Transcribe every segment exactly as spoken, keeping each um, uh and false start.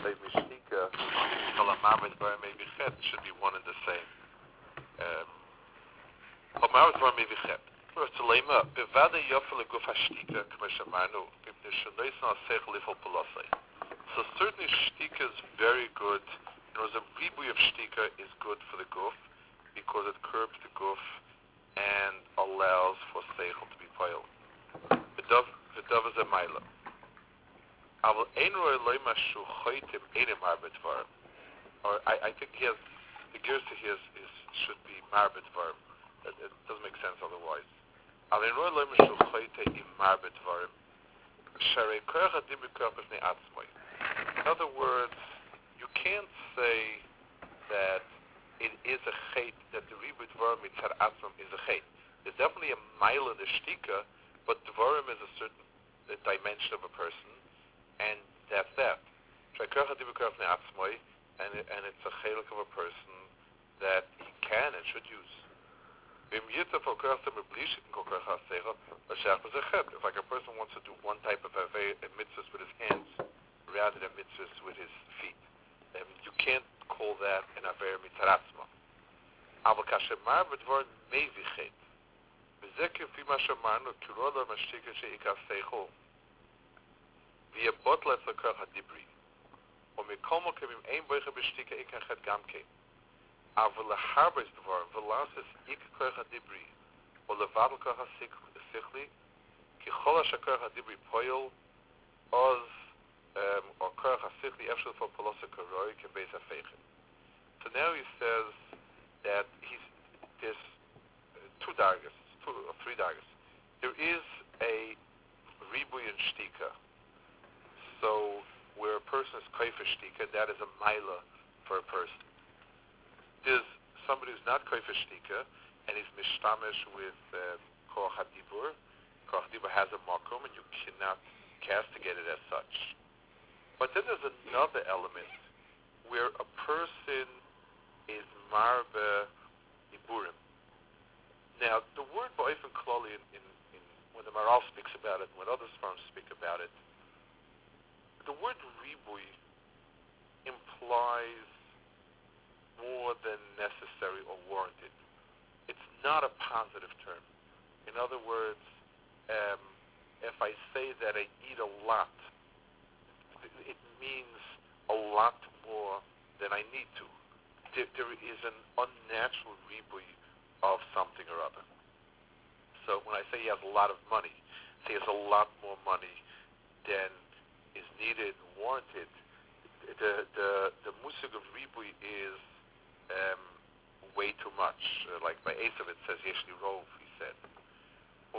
Toiv Mishtika, Kalamamet Var Mevichet should be one and the same. Kalamamet Var Mevichet. Tzalema, Bevada Yofel Guf Hashtika, K'meshamanu, Mipne Shanois Na Seichel Lifol Polosai. So certainly Shtika is very good. You know, the ribui of Shtika is good for the Guf because it curbs the Guf and allows for Seichel to be piled. V'dav is a Maila. Aval Ein Roi Loi Mashu Choitim Einim Arbet Varm. Or I, I think he has, the Girsa here is, is, should be Marbet Varm. It, it doesn't make sense otherwise. In other words, you can't say that it is a chait, that the ribut dvarim mitzad atzmam is a chait. There's definitely a mile in the shtika, but dvarim is a certain a dimension of a person, and that's that. And, it, and it's a chalik of a person that he can and should use. If like a person wants to do one type of a mitzvah with his hands rather than mitzvahs with his feet, um, you can't call that an aver mitzaratzma. Aval kashemar b'dvar mevichet. V'zeh k'fi ma shemarnu k'ro lo mashtika she'ikaf seichol. V'yebot le'tzakach hadibri. U'mikomo k'mim ein boicha b'shtika ikachet gamkein. אבל להרבה דבר, ולעשות איקר כוח הדיברי, או לבדל כוח השכלי, ככל השכוח הדיברי פועל, אז, או כוח השכלי, אפשר לפעול פלוסה כרוי, כבייס הפייכן. So now he says that he's, there's two dargas, two or three dargas. There is a ribui in shtika. So, where a person is koifa shtika, that is a maila for a person. There's somebody who's not koifa shtika, and he's mishtamish with koach hadibur. Koach hadibur has a makom, and you cannot castigate it as such. But then there's another element where a person is marbe iburim. Now, the word ba'ifin klali, in, in, in, when the Maral speaks about it, when other farms speak about it, the word ribui implies more than necessary or warranted. It's not a positive term. In other words, um, if I say that I eat a lot, it means a lot more than I need to. There, there is an unnatural ribui of something or other. So when I say he has a lot of money, say he has a lot more money than is needed, warranted, the the the musig of ribui is Um, way too much. Uh, like by Esav it says, Yeshli Rov, he said. The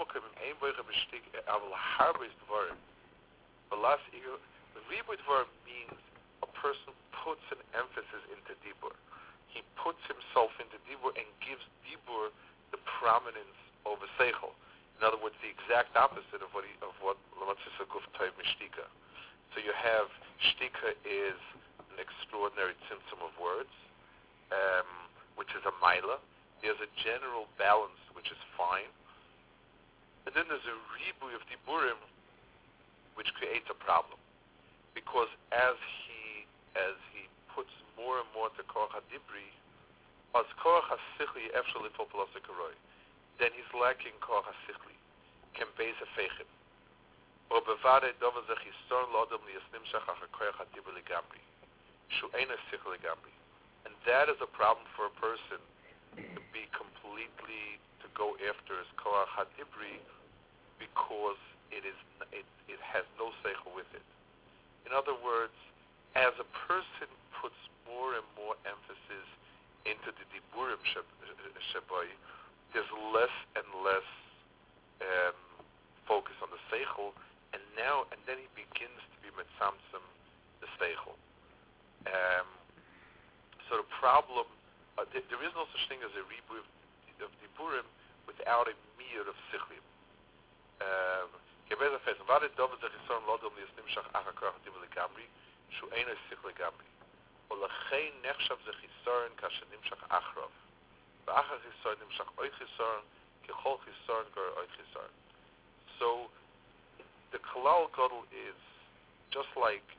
ribui dvar means a person puts an emphasis into dibur. He puts himself into dibur and gives dibur the prominence over seichel. In other words, the exact opposite of what he, of what Lamatzis Guf Toiv Mishtika. So you have shtika is an extraordinary tzimtzum of words. Um, which is a maila. There's a general balance, which is fine. And then there's a ribui of diburim, which creates a problem. Because as he as he puts more and more to koach hadibri, as koach hasichli efshal lifol p'lasei karoi, then he's lacking koach hasichli, ken beis hafeichim. Or bevadei dover zeh chisor lo adam liyasnim shach achar koach hadibri ligamri, shu ein hasichli ligamri. And that is a problem for a person to be completely, to go after his koach hadibri, because it is it, it has no seichel with it. In other words, as a person puts more and more emphasis into the diburim shabai, there's less and less um, focus on the seichel, and now and then he begins to be mitzamtzim the seichel. Um, So the problem, uh, th- there is no such thing as a ribui of, of diburim without a mir of sichlim. Gebeza fes, vad it dov zeh chisoron lo dom liyasnim shach achar koach hadibur ligamri, shu ein sich ligamri. Olachein nechshav zeh chisoron kasher nimshach achrav. V'achar chisoron nimshach oid chisoron, kechol chisoron gor oid chisoron. So the kalal gadol is just like in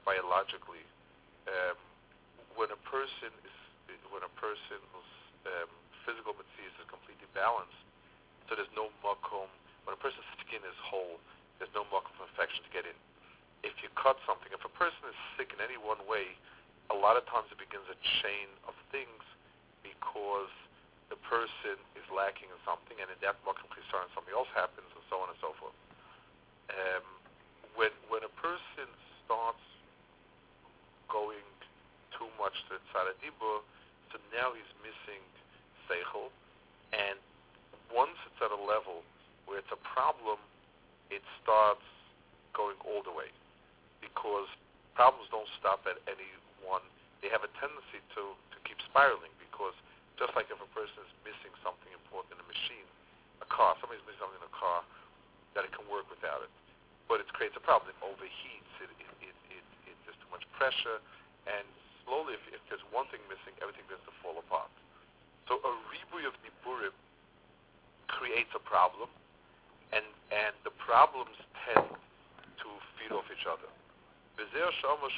biologically, um, when a person is when a person's um, physical disease is completely balanced, so there's no makom. When a person's skin is whole, there's no makom for infection to get in. If you cut something, if a person is sick in any one way, a lot of times it begins a chain of things because the person is lacking in something, and in that makom chisar, something else happens, and so on and so forth. Um, when when a person starts going too much to inside a dibur, so now he's missing seichel, and once it's at a level where it's a problem, it starts going all the way, because problems don't stop at any one. They have a tendency to, to keep spiraling, because just like if a person is missing something important in a machine, a car, somebody's missing something in a car, that it can work without it. But it creates a problem. It overheats, it, it, it, it, it there's too much pressure, and slowly, if, if there's one thing missing, everything begins to fall apart. So a ribuy of niburim creates a problem, and and the problems tend to feed off each other. There's a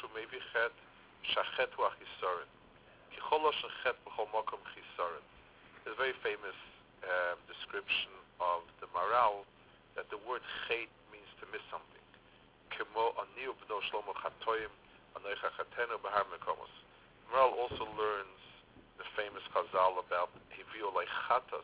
very famous um, description of the Maral that the word chet means to miss something. Maral also learns the famous Chazal about Hivio Leichatas.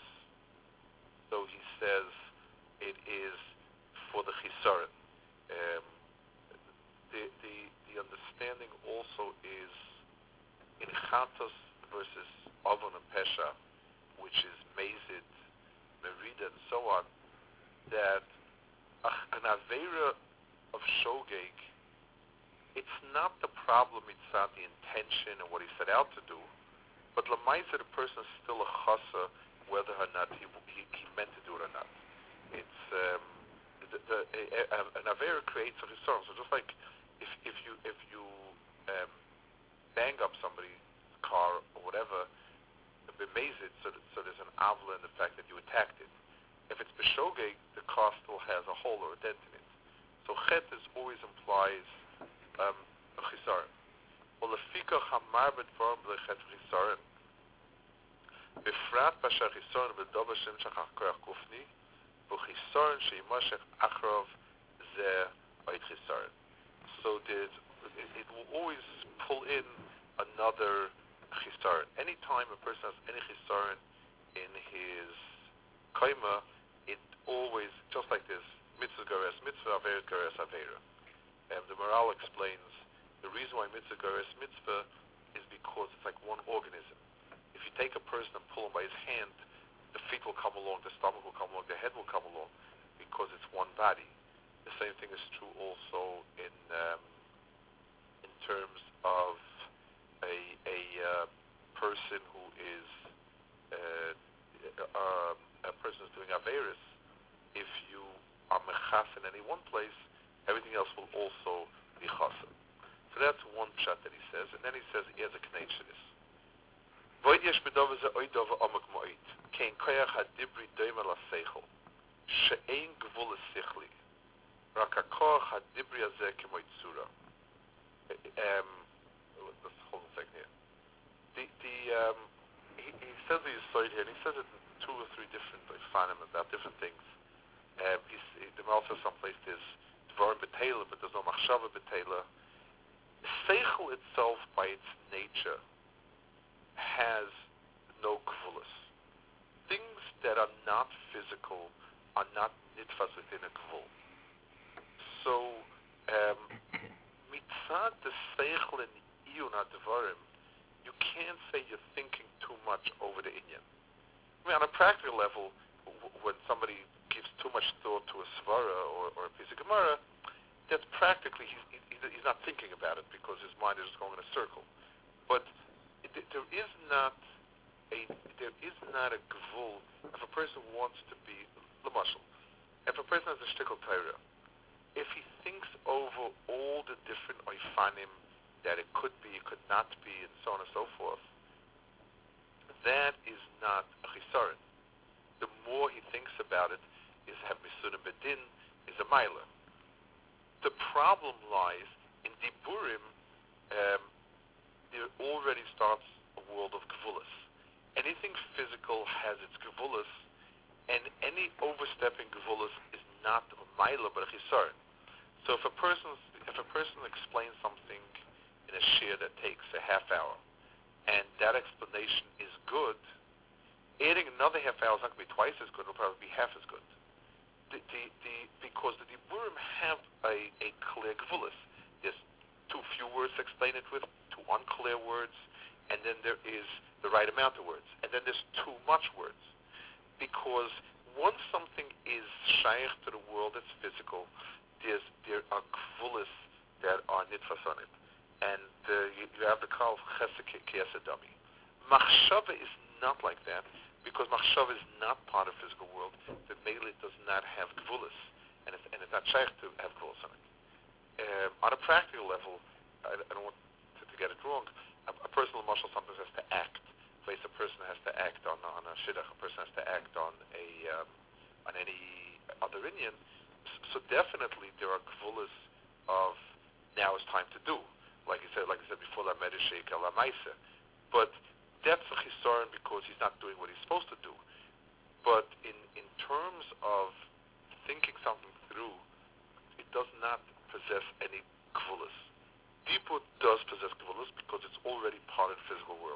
So he says it is for the chisaron. Um, the, the the understanding also is in chatos versus avon and pesha, which is mazid, merida, and so on, that an avera of shogeg, it's not the problem, it's not the intention and what he set out to do, but lamaisa, the person is still a chasa, whether or not he, he, he meant to do it or not. It's um, the, the, a, a, an avera creates a chisaron. So just like if if you if you um, bang up somebody's car or whatever, bemazed, so so there's an avla in the fact that you attacked it. If it's b'shogeg, the car still has a hole or a dent in it. So chet is always implies um, a chisaron. Well, lefika chamar b'dvarim b'lechet chisaron. Befrat b'asher chisaron b'doba shem shachach koyach kufni, b'chisaron sheimashech achrov zeh b'it chisaron. So there's, it, it will always pull in another chisaron. Anytime a person has any chisaron in his kaima, it always, just like this, mitzvah gares mitzvah, avera gares avera. And the Maral explains the reason why mitzvah gares mitzvah is because it's like one organism. If you take a person and pull him by his hand, the feet will come along, the stomach will come along, the head will come along, because it's one body. The same thing is true also in um, in terms of a a uh, person who is uh, uh, a person who's doing averis. If you are mechas in any one place, everything else will also be chasa. So that's one pshat that he says, and then he says he has a kneit to this. Void yesh b'dova ze oidova omak mo'it, kein koyach hadibri doimel ha-seichel, she'ein gvul ha-sichli, rak ha-koach hadibri hazeh kemoit tzura. Um, let's hold a second here. The, the, um, he, he says the Yesod here, and he says it in two or three different, I find him about different things. Um, he's, he, the Maral says someplace there's dvarim b'teila, but there's no machshava b'teila. Seichel itself, by its nature, has no gvulas. Things that are not physical are not nitfas within a gvul. So, um, mitzad the seichel in iyun advarim, you can't say you're thinking too much over the inyan. I mean, on a practical level, w- when somebody gives too much thought to a svara or, or a piece of gemara, that's practically, he's, he, he's not thinking about it because his mind is just going in a circle. But it, there is not a there is not a gvul. If a person wants to be l'mashal, if a person has a shtickle Torah, if he thinks over all the different oifanim that it could be, it could not be, and so on and so forth, that is not a chisaron. The more he thinks about it, is have misunim bedin, is a milah. The problem lies in diburim Meila, but a chisaron. So if a person if a person explains something in a shir that takes a half hour, and that explanation is good, adding another half hour is not going to be twice as good. It'll probably be half as good. The, the, the, because the diburim have a, a clear gvulis. There's too few words to explain it with, too unclear words, and then there is the right amount of words, and then there's too much words. Because once something is shaykh to the world that's physical, there's, there are gvulis that are nitfas on it. And uh, you, you have the call of chesed ke'esadami. Machshava is not like that, because machshava is not part of the physical world. The meila does not have gvulis, and it's, and it's not shaykh to have gvulis on it. Um, on a practical level, I, I don't want to, to get it wrong, a, a person, marshal, sometimes has to act. Place a person has to act on, on a shidduch, a person has to act on a um, on any other Indian. So definitely there are gvulis of now is time to do. Like I said, like I said before, la medishek la maisa. But that's a chisaron because he's not doing what he's supposed to do. But in in terms of thinking something through, it does not possess any gvulis. Dibur does possess gvulis because it's already part of the physical world.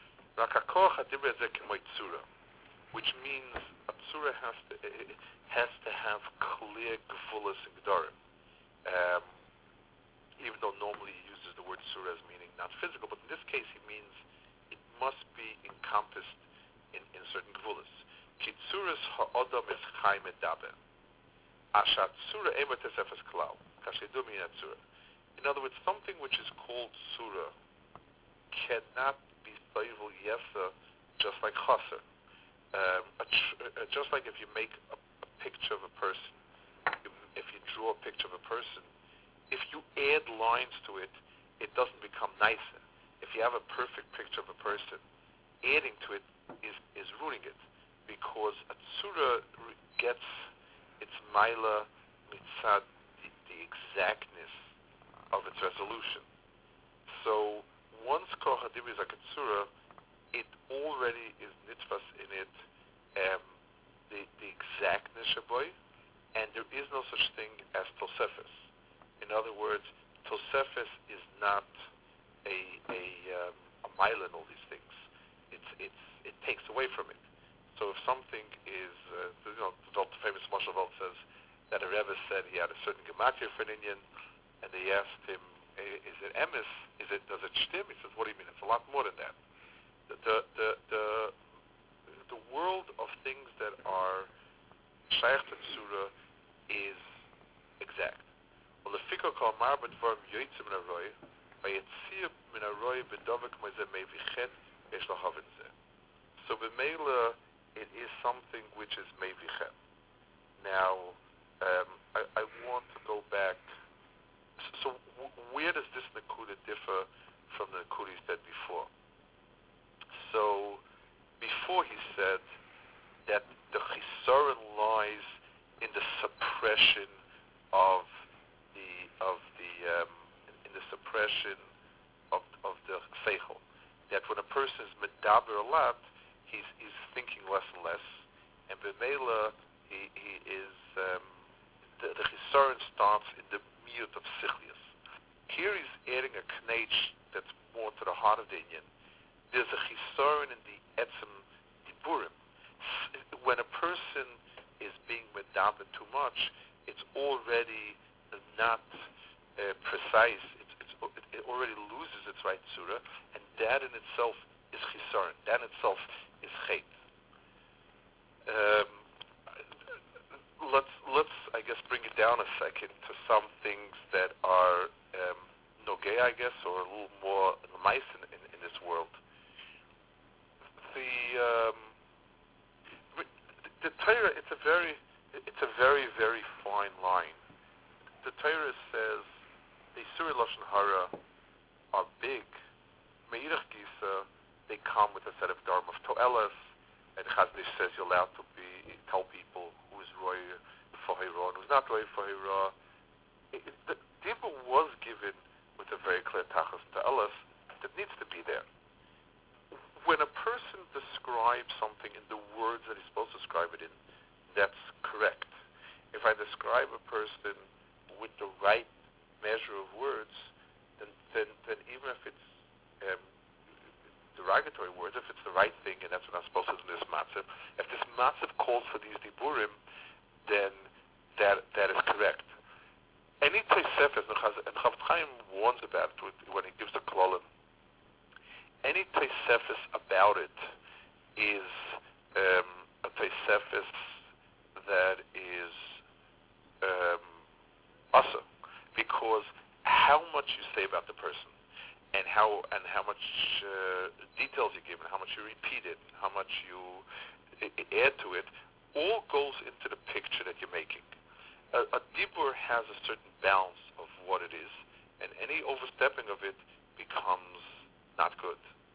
Which means a tzura has to has to have clear gvulis and gedarim. Um, even though normally he uses the word tzura as meaning not physical, but in this case he means it must be encompassed in, in certain gvulis. Ki tzuras ha'odam is chai medaber. Asha tzura ema tesefes klau. Kashedu min tzura. In other words, something which is called tzura cannot be soivel yesa just like chaser. Um, a tr- uh, just like if you make a, a picture of a person, you, if you draw a picture of a person, if you add lines to it, it doesn't become nicer. If you have a perfect picture of a person, adding to it is, is ruining it, because a tzura gets its maila mitzad, the, the exactness of its resolution. So once Koch HaDibur is like a tzura, it already is nitzvas in it, um, the, the exactness shaboy, and there is no such thing as tosefes. In other words, tosefes is not a a, um, a mile in all these things. It's it's it takes away from it. So if something is, uh, you know, the famous Moshe Volt says that a Rebbe said he had a certain gematria for an Indian, and they asked him, is it emes? Is it, does it shtim? He says, what do you mean? It's a lot more than that. The, the, the, the, the world of things that are shaykh to tzura is exact. Well, the fikor kol mar b'dvarim yoytzim min haroy, vayetzir min haroy b'dovek mezeh meivichet yesh lahavin zeh. So b'meila, it is something which is meivichet. Now, um, I, I want to go back. So w- where does this Nakuda differ from the Nakuda he said before? So before he said that the chisaron lies in the suppression of the of the um, in the suppression of of the seichel. That when a person is medaber a lot, he's he's thinking less and less, and b'meila he he is um, the, the chisaron starts in the miyut of sichlius. Here he's adding a knech that's more to the heart of the Indian. There's a chisaron in the etzem diburim. When a person is being medaber too much, it's already not uh, precise. It's, it's, it already loses its right tzura, and that in itself is chisaron. That in itself is chet. Um, let's let's I guess bring it down a second to some things that are um, nogay, I guess, or a little more mice in, in, in this world. The um, the Torah, it's a very it's a very very fine line. The Torah says the Surah Lashon Hara are big. Meirach Gisa, they come with a set of dharma of To'elas, and Chaznish says you're allowed to be tell people who's roy for Hira and who's not roy for Hira. The Dibur was given with a very clear tachas To'elas that needs to be there. When a person describes something in the words that he's supposed to describe it in, that's correct. If I describe a person with the right measure of words, then then, then even if it's um, derogatory words, if it's the right thing, and that's what I'm supposed to do in this matziv, if this matziv calls for these diburim, then that that is correct. Any Tosefes, and Chafetz Chaim warns about it when he gives the klolim, any Tosefes about it is um, a Tosefes that is um, awesome, because how much you say about the person, and how and how much uh, details you give, and how much you repeat it, and how much you I- add to it, all goes into the picture that you're making. A, a dibur has a certain balance of what it is, and any overstepping of it becomes not good.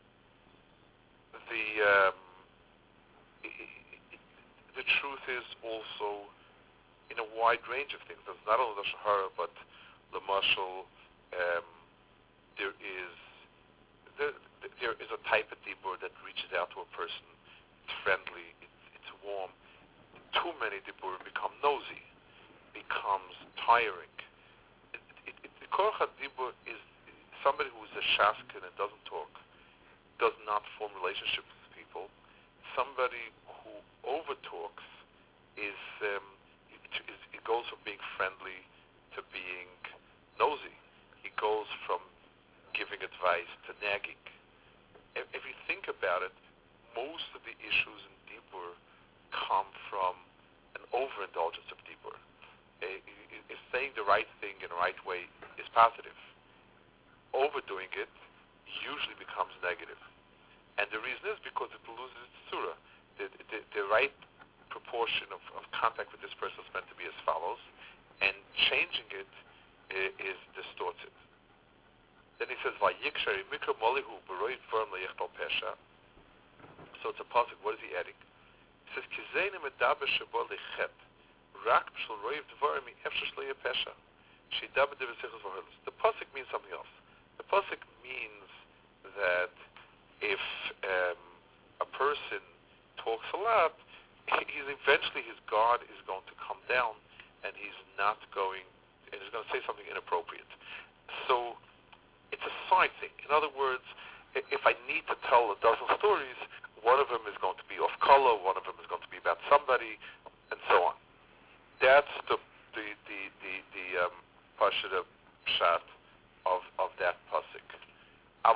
The um, I, I, the truth is also in a wide range of things. There's not only the shahara, but the mashal. Um, there is there, there is a type of dibur that reaches out to a person. It's friendly. It's, it's warm. Too many dibur become nosy, becomes tiring. It, it, it, the korach dibur is somebody who is a shaskin and doesn't talk, does not form relationships with people. Somebody who overtalks is, um, it, it, it goes from being friendly to being nosy. He goes from giving advice to nagging. If, if you think about it, most of the issues in dibur come from an overindulgence of dibur. Uh, if saying the right thing in the right way is positive, overdoing it usually becomes negative. And the reason is because it loses its surah. The, the, the right proportion of, of contact with this person is meant to be as follows, and changing it uh, is distorted. Then he says, "Vayikshari mikra molihu b'roid firm leyichtal pesha." So it's a pasuk. What is he adding? He says, "Kizeinu medaber shebo lechet rak b'shel roiv dvarim efshar shleya pesha shedaber devesichos v'holos." The pasuk means something else. The pasuk means that if um, a person talks a lot, he's eventually his guard is going to come down, and he's not going, and he's going to say something inappropriate. So it's a side thing. In other words, if I need to tell a dozen stories, one of them is going to be off color, one of them is going to be about somebody, and so on. That's the the the the, the um, pashut pshat of of that pasuk. In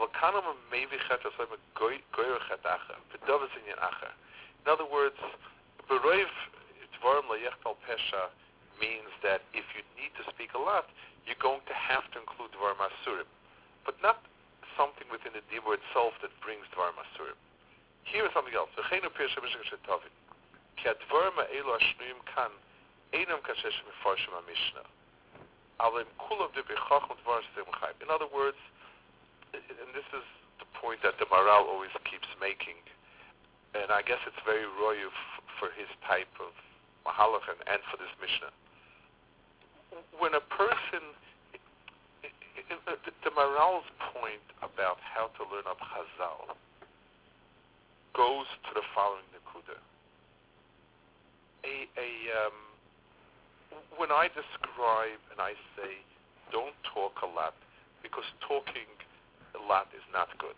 other words, beroiv dvarim leyichtal pesha means that if you need to speak a lot, you're going to have to include dvarim asurim, but not something within the dibur itself that brings dvarim asurim. Here is something else. In other words, and this is the point that the Maral always keeps making, and I guess it's very royal f- for his type of mahalach and, and for this Mishnah. When a person, it, it, it, the Maral's point about how to learn up Chazal goes to the following nekuda. A, a, um, when I describe and I say, don't talk a lot, because talking a lot is not good.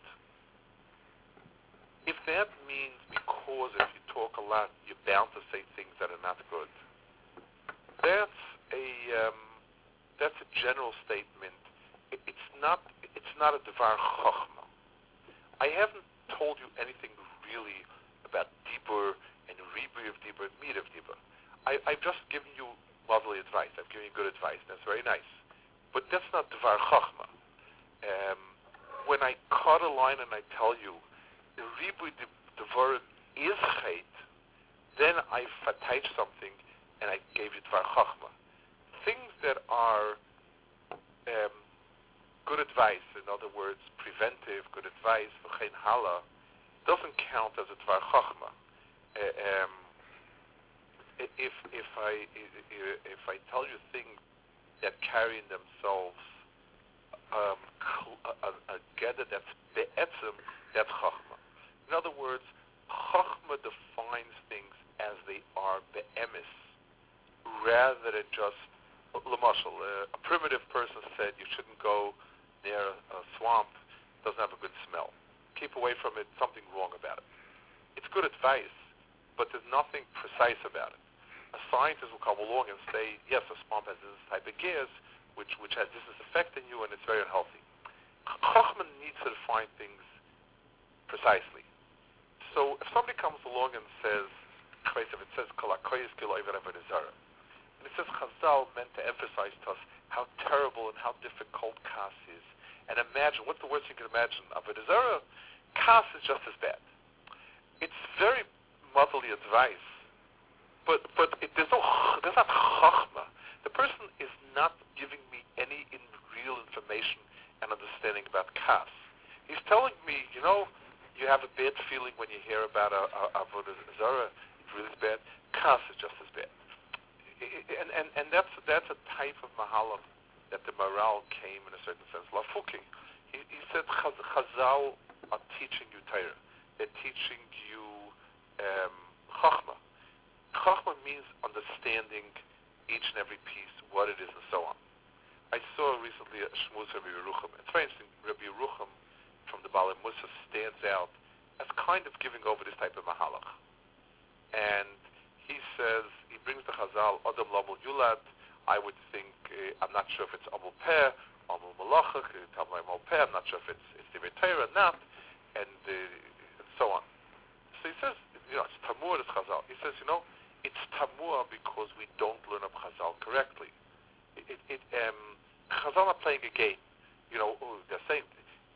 If that means because if you talk a lot, you're bound to say things that are not good, that's a um, that's a general statement. It, it's not it's not a devar chochma. I haven't told you anything really about dibur and ribui of dibur and meat of dibur. I, I've just given you lovely advice. I've given you good advice. That's very nice, but that's not devar chochma. Um, when I cut a line and I tell you the ribui devarim is chait, then I fatayt something and I gave you dvar chachma. Things that are um, good advice, in other words, preventive, good advice, v'chein hala, doesn't count as a dvar chachma. Uh, um, if if I if I tell you things that carry in themselves Um, a, a, a gather that's be'etzim, that's chachma. In other words, chachma defines things as they are be'emes, rather near a, a swamp doesn't have a good smell. Keep away from it, something wrong about it. It's good advice, but there's nothing precise about it. A scientist will come along and say, yes, a swamp has this type of gas, which, which has this effect in you, and it's very unhealthy. Chachman needs to define things precisely. So if somebody comes along and says, if it says, and it says Chazal meant to emphasize to us how terrible and how difficult Kas is. And imagine, what's the worst you can imagine? Avodah Zarah, Kas is just as bad. It's very motherly advice, but but it, there's no there's not chachma. The person is not giving me any in real information and understanding about Kas. He's telling me, you know, you have a bad feeling when you hear about a, a, a Avodah Zarah. It's really bad. Kas is just as bad. And, and, and that's that's a type of mahalach that the Maral came in a certain sense. Lafuki. He, he said Chazal are teaching you Torah. They're teaching you um, Chachma. Chachma means understanding each and every piece, what it is, and so on. I saw recently a Shmuz Rabbi Yerucham. It's very interesting. Rabbi Yerucham from the Baalei Mussar stands out as kind of giving over this type of mahalach. And he says, he brings the Chazal, Adam Lamul Yulad. I would think, uh, I'm not sure if it's Amul Peh, Amul Malachach, Tamlai Amul Peh, I'm not sure if it's it's the Torah or not, and, uh, and so on. So he says, you know, it's Tamur, it's Chazal. He says, you know, it's Tamur because we don't learn up Chazal correctly. It, it, it, um, Chazal are playing a game. You know, they're saying,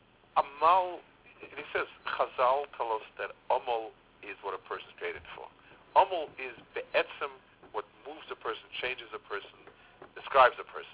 Amal, and he says, Chazal tell us that Amal is what a person's created for. Amal is be'etzem, what moves a person, changes a person, describes a person.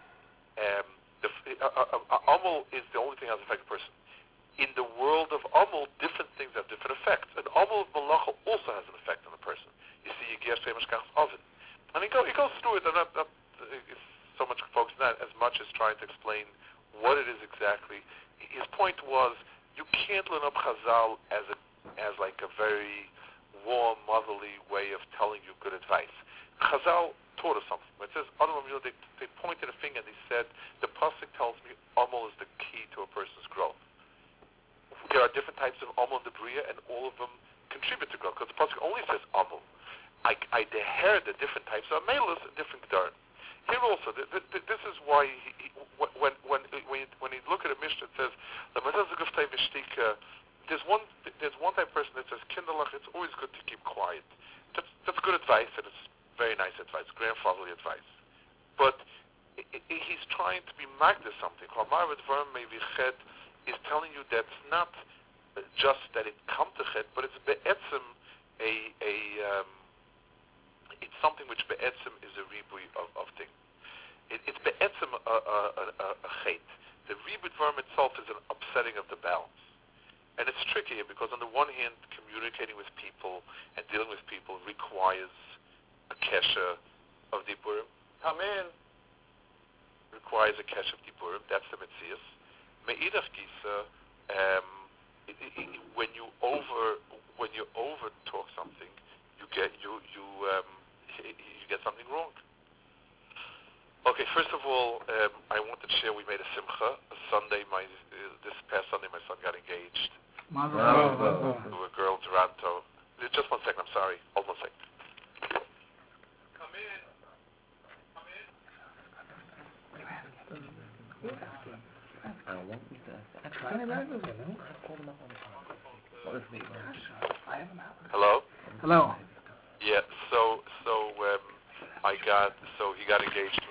Um, the, uh, uh, uh, Amal is the only thing that has affect a person. In the world of Amal, different things have different effects. And Amal of Malacha also has an effect on a person. You see, Yigias Femashkach's oven. And he, go, he goes through it, and not, not, it's so much focused on that as much as trying to explain what it is exactly. His point was, you can't learn up Chazal as a, as like a very warm, motherly way of telling you good advice. Chazal taught us something. When it says, they, they pointed a finger and they said, the pasuk tells me Amal is the key to a person's growth. There are different types of Amal in the Bria, and all of them contribute to growth, because the pasuk only says Amal. I, I deher the different types of Amelis and different Gedarim. Here also, th- th- th- this is why he, he, when, when, when, when, you, when you look at a Mishnah, it says, there's one there's one type of person that says, Kinderlach, it's always good to keep quiet. That's, that's good advice, and it's very nice advice, grandfatherly advice. But I, I, he's trying to be magda something. Is telling you that's not just that it come to chet, but it's be'etzem a, a um, it's something which be'etzem is a ribui of, of things. It, it's be'etzem a, a, a, a chet. The ribui dvarim itself is an upsetting of the balance. And it's tricky because on the one hand, communicating with people and dealing with people requires a kesha of diburim. Amen. Requires a kesha of diburim. That's the metzias. Me'idach gisa, um, it, it, it, when you over when you over talk something, you get you you um, you get something wrong. Okay, first of all, um, I wanted to share we made a simcha. A Sunday, my uh, this past Sunday, my son got engaged. Wow. To a girl in Toronto. Just one second, I'm sorry. Hold one second. Come in. Come in. I don't want me to. Actually, I called him up on the phone. What is the Hello? Hello. Yeah, so, so, um, I got, so he got engaged